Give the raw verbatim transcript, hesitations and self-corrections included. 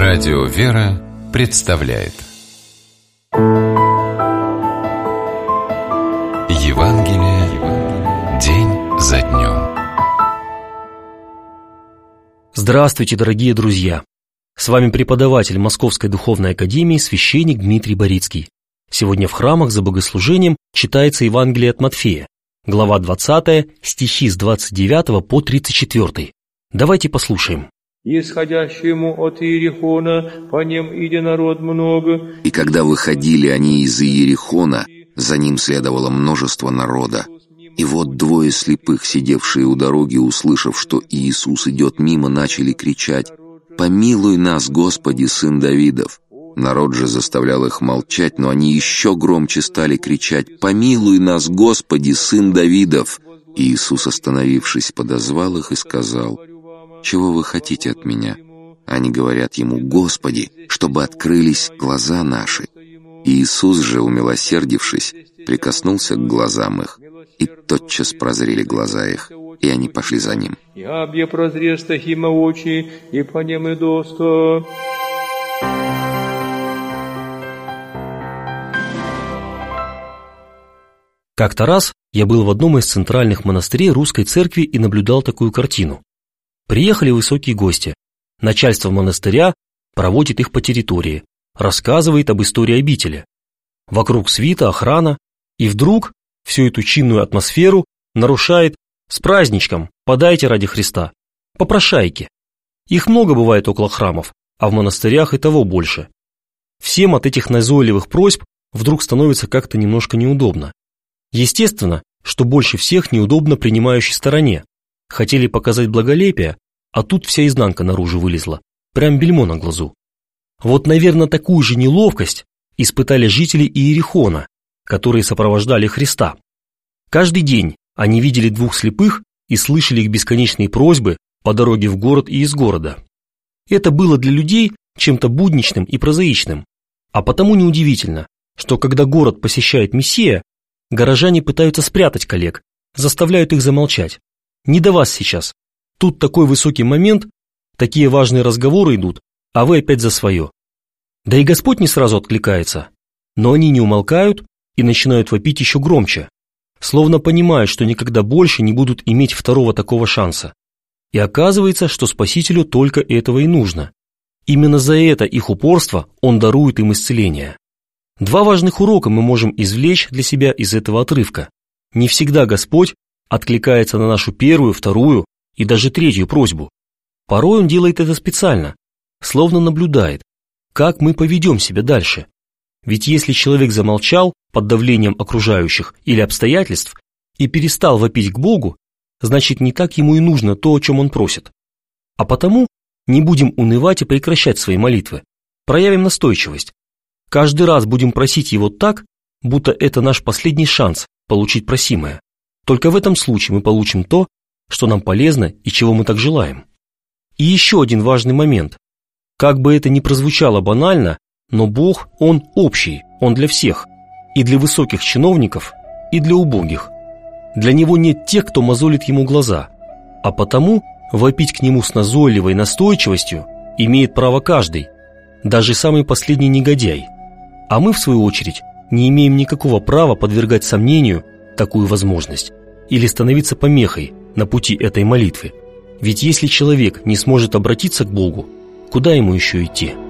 Радио «Вера» представляет Евангелие день за днем. Здравствуйте, дорогие друзья! С вами преподаватель Московской Духовной Академии священник Дмитрий Борицкий. Сегодня в храмах за богослужением читается Евангелие от Матфея, глава двадцатая, стихи с двадцать девятого по тридцать четвёртый. Давайте послушаем. «Исходящему от Иерихона, по ним иде народ много». И когда выходили они из Иерихона, за ним следовало множество народа. И вот двое слепых, сидевшие у дороги, услышав, что Иисус идет мимо, начали кричать: «Помилуй нас, Господи, Сын Давидов!» Народ же заставлял их молчать, но они еще громче стали кричать: «Помилуй нас, Господи, Сын Давидов!» И Иисус, остановившись, подозвал их и сказал: «Чего вы хотите от меня?» Они говорят ему: «Господи, чтобы открылись глаза наши». И Иисус же, умилосердившись, прикоснулся к глазам их, и тотчас прозрели глаза их, и они пошли за ним. Как-то раз я был в одном из центральных монастырей русской церкви и наблюдал такую картину. Приехали высокие гости. Начальство монастыря проводит их по территории, рассказывает об истории обители. Вокруг свита, охрана, и вдруг всю эту чинную атмосферу нарушает: «С праздничком! Подайте ради Христа!» Попрошайки. Их много бывает около храмов, а в монастырях и того больше. Всем от этих назойливых просьб вдруг становится как-то немножко неудобно. Естественно, что больше всех неудобно принимающей стороне. Хотели показать благолепие, а тут вся изнанка наружу вылезла, прям бельмо на глазу. Вот, наверное, такую же неловкость испытали жители Иерихона, которые сопровождали Христа. Каждый день они видели двух слепых и слышали их бесконечные просьбы по дороге в город и из города. Это было для людей чем-то будничным и прозаичным, а потому неудивительно, что когда город посещает Мессия, горожане пытаются спрятать коллег, заставляют их замолчать. Не до вас сейчас. Тут такой высокий момент, такие важные разговоры идут, а вы опять за свое. Да и Господь не сразу откликается, но они не умолкают и начинают вопить еще громче, словно понимают, что никогда больше не будут иметь второго такого шанса. И оказывается, что Спасителю только этого и нужно. Именно за это их упорство Он дарует им исцеление. Два важных урока мы можем извлечь для себя из этого отрывка. Не всегда Господь откликается на нашу первую, вторую и даже третью просьбу. Порой Он делает это специально, словно наблюдает, как мы поведем себя дальше. Ведь если человек замолчал под давлением окружающих или обстоятельств и перестал вопить к Богу, значит, не так ему и нужно то, о чем он просит. А потому не будем унывать и прекращать свои молитвы, проявим настойчивость. Каждый раз будем просить Его так, будто это наш последний шанс получить просимое. Только в этом случае мы получим то, что нам полезно и чего мы так желаем. И еще один важный момент. Как бы это ни прозвучало банально, но Бог, Он общий, Он для всех. И для высоких чиновников, и для убогих. Для Него нет тех, кто мозолит Ему глаза. А потому вопить к Нему с назойливой настойчивостью имеет право каждый, даже самый последний негодяй. А мы, в свою очередь, не имеем никакого права подвергать сомнению такую возможность или становиться помехой на пути этой молитвы. Ведь если человек не сможет обратиться к Богу, куда ему еще идти?